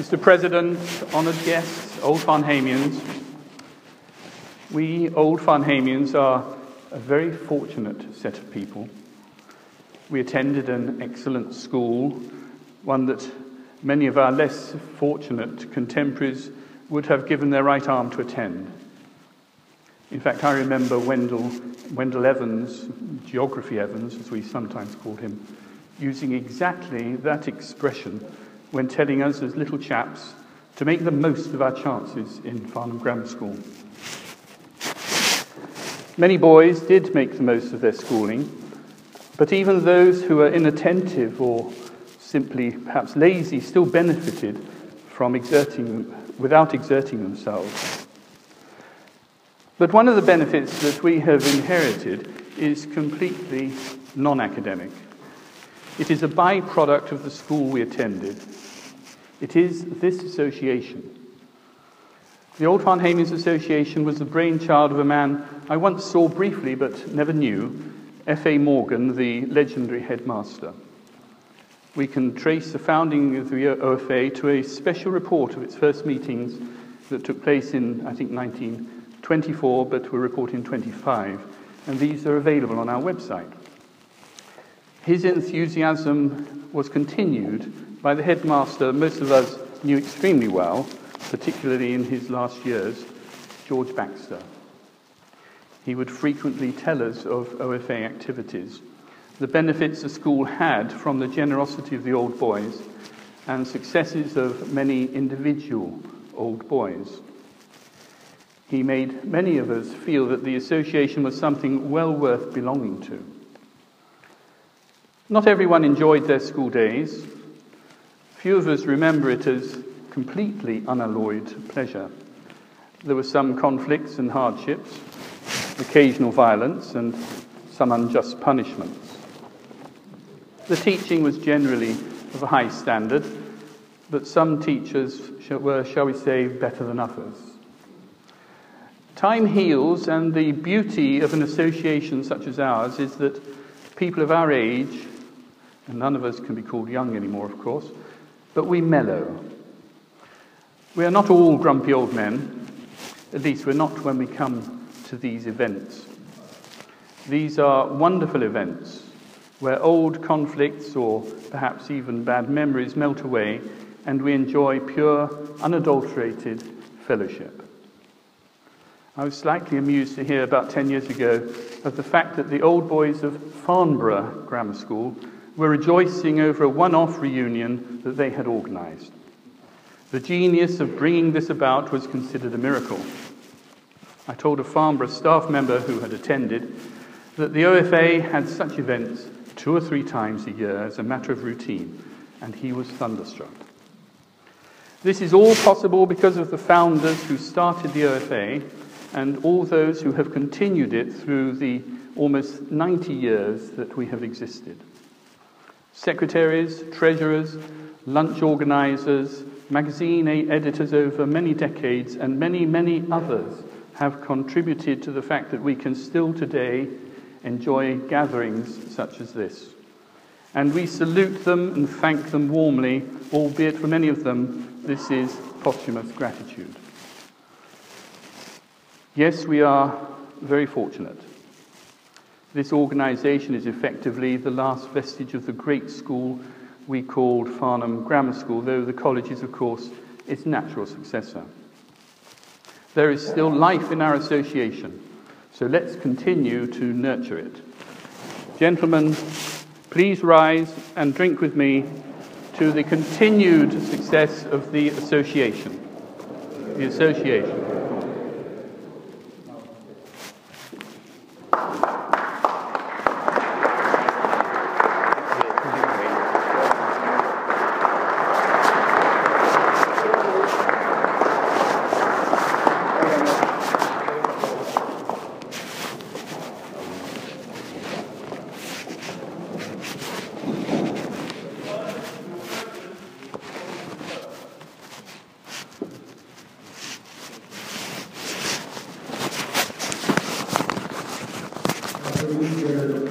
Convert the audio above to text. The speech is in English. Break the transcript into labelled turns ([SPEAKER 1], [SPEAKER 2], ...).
[SPEAKER 1] Mr. President, honoured guests, Old Farnhamians, we Old Farnhamians are a very fortunate set of people. We attended an excellent school, one that many of our less fortunate contemporaries would have given their right arm to attend. In fact, I remember Wendell Evans, Geography Evans, as we sometimes called him, using exactly that expression when telling us as little chaps to make the most of our chances in Farnham Grammar School. Many boys did make the most of their schooling, but even those who were inattentive or simply perhaps lazy still benefited from without exerting themselves. But one of the benefits that we have inherited is completely non-academic. It is a byproduct of the school we attended. It is this association. The Old Farnhamians Association was the brainchild of a man I once saw briefly but never knew, F.A. Morgan, the legendary headmaster. We can trace the founding of the OFA to a special report of its first meetings that took place in, I think, 1924, but were reported in 25, and these are available on our website. His enthusiasm was continued by the headmaster most of us knew extremely well, particularly in his last years, George Baxter. He would frequently tell us of OFA activities, the benefits the school had from the generosity of the old boys, and successes of many individual old boys. He made many of us feel that the association was something well worth belonging to. Not everyone enjoyed their school days. Few of us remember it as completely unalloyed pleasure. There were some conflicts and hardships, occasional violence, and some unjust punishments. The teaching was generally of a high standard, but some teachers were, shall we say, better than others. Time heals, and the beauty of an association such as ours is that people of our age, and none of us can be called young anymore, of course, but we mellow. We are not all grumpy old men, at least we're not when we come to these events. These are wonderful events where old conflicts or perhaps even bad memories melt away and we enjoy pure, unadulterated fellowship. I was slightly amused to hear about 10 years ago of the fact that the old boys of Farnborough Grammar School were rejoicing over a one-off reunion that they had organised. The genius of bringing this about was considered a miracle. I told a Farnborough staff member who had attended that the OFA had such events 2 or 3 times a year as a matter of routine, and he was thunderstruck. This is all possible because of the founders who started the OFA and all those who have continued it through the almost 90 years that we have existed. Secretaries, treasurers, lunch organisers, magazine editors over many decades, and many, many others have contributed to the fact that we can still today enjoy gatherings such as this. And we salute them and thank them warmly, albeit for many of them this is posthumous gratitude. Yes, we are very fortunate. This organisation is effectively the last vestige of the great school we called Farnham Grammar School, though the college is, of course, its natural successor. There is still life in our association, so let's continue to nurture it. Gentlemen, please rise and drink with me to the continued success of the association. The association.
[SPEAKER 2] Thank you.